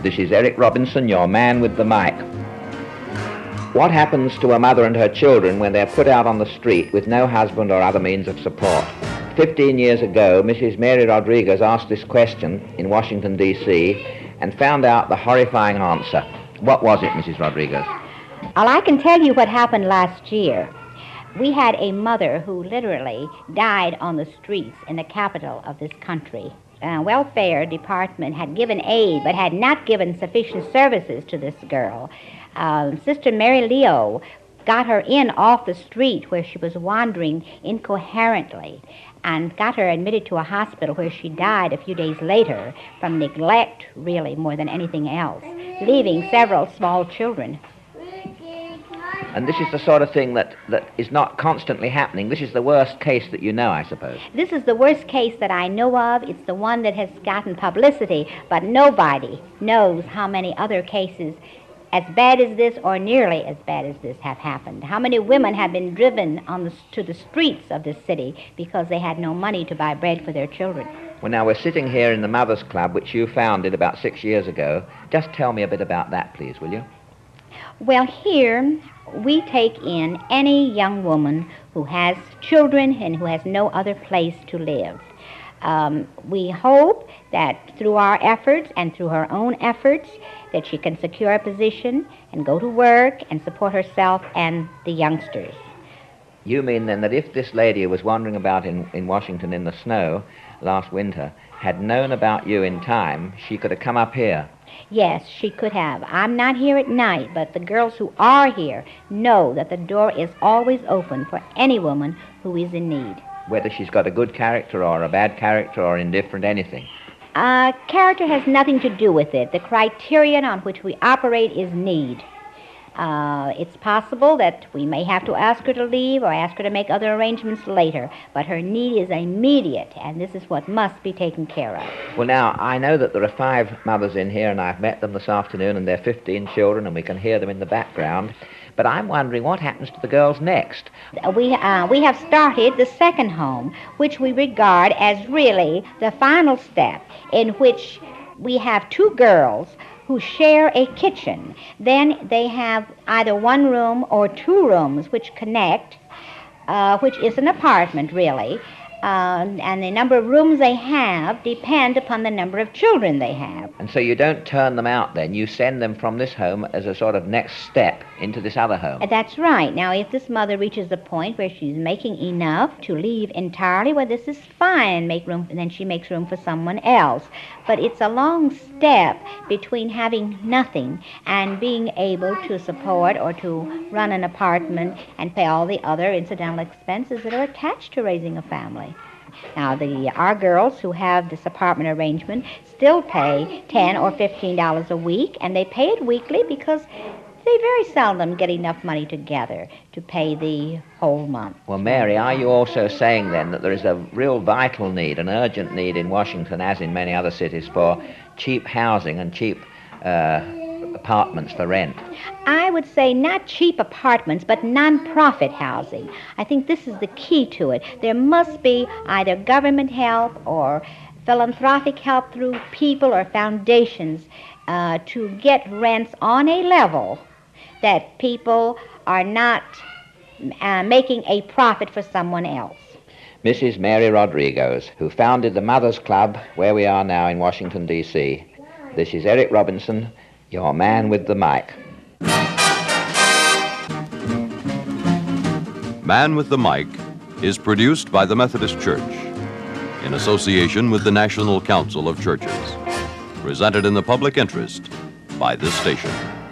This is Eric Robinson, your man with the mic. What happens to a mother and her children when they're put out on the street with no husband or other means of support? 15 years ago, Mrs. Mary Rodriguez asked this question in Washington, D.C., and found out the horrifying answer. What was it, Mrs. Rodriguez? Well, I can tell you what happened last year. We had a mother who literally died on the streets in the capital of this country. Welfare department had given aid but had not given sufficient services to this girl. Sister Mary Leo got her in off the street where she was wandering incoherently and got her admitted to a hospital where she died a few days later from neglect, really, more than anything else, leaving several small children. And this is the sort of thing that is not constantly happening. This is the worst case that you know, I suppose. This is the worst case that I know of. It's the one that has gotten publicity, but nobody knows how many other cases as bad as this or nearly as bad as this have happened. How many women have been driven to the streets of this city because they had no money to buy bread for their children. Well, now, we're sitting here in the Mothers Club, which you founded about 6 years ago. Just tell me a bit about that, please, will you? Well, here we take in any young woman who has children and who has no other place to live. We hope that through our efforts and through her own efforts that she can secure a position and go to work and support herself and the youngsters. You mean then that if this lady who was wandering about in Washington in the snow last winter had known about you in time, she could have come up here? Yes, she could have. I'm not here at night, but the girls who are here know that the door is always open for any woman who is in need. Whether she's got a good character or a bad character or indifferent, anything? Character has nothing to do with it. The criterion on which we operate is need. It's possible that we may have to ask her to leave or ask her to make other arrangements later, but her need is immediate, and this is what must be taken care of. Well, now, I know that there are 5 mothers in here, and I've met them this afternoon, and there are 15 children, and we can hear them in the background. But I'm wondering what happens to the girls next. We have started the second home, which we regard as really the final step, in which we have 2 girls who share a kitchen. Then they have either 1 room or 2 rooms which connect, which is an apartment, really. And the number of rooms they have depend upon the number of children they have. And so you don't turn them out then. You send them from this home as a sort of next step into this other home. That's right. Now, if this mother reaches the point where she's making enough to leave entirely, well, this is fine. Make room, and then she makes room for someone else. But it's a long step between having nothing and being able to support or to run an apartment and pay all the other incidental expenses that are attached to raising a family. Now, our girls who have this apartment arrangement still pay $10 or $15 a week, and they pay it weekly because they very seldom get enough money together to pay the whole month. Well, Mary, are you also saying then that there is a real vital need, an urgent need in Washington, as in many other cities, for cheap housing and cheap apartments for rent? I would say not cheap apartments, but non-profit housing. I think this is the key to it. There must be either government help or philanthropic help through people or foundations to get rents on a level that people are not making a profit for someone else. Mrs. Mary Rodriguez, who founded the Mothers Club where we are now in Washington, D.C. This is Eric Robinson, your man with the mic. Man with the Mic is produced by the Methodist Church in association with the National Council of Churches. Presented in the public interest by this station.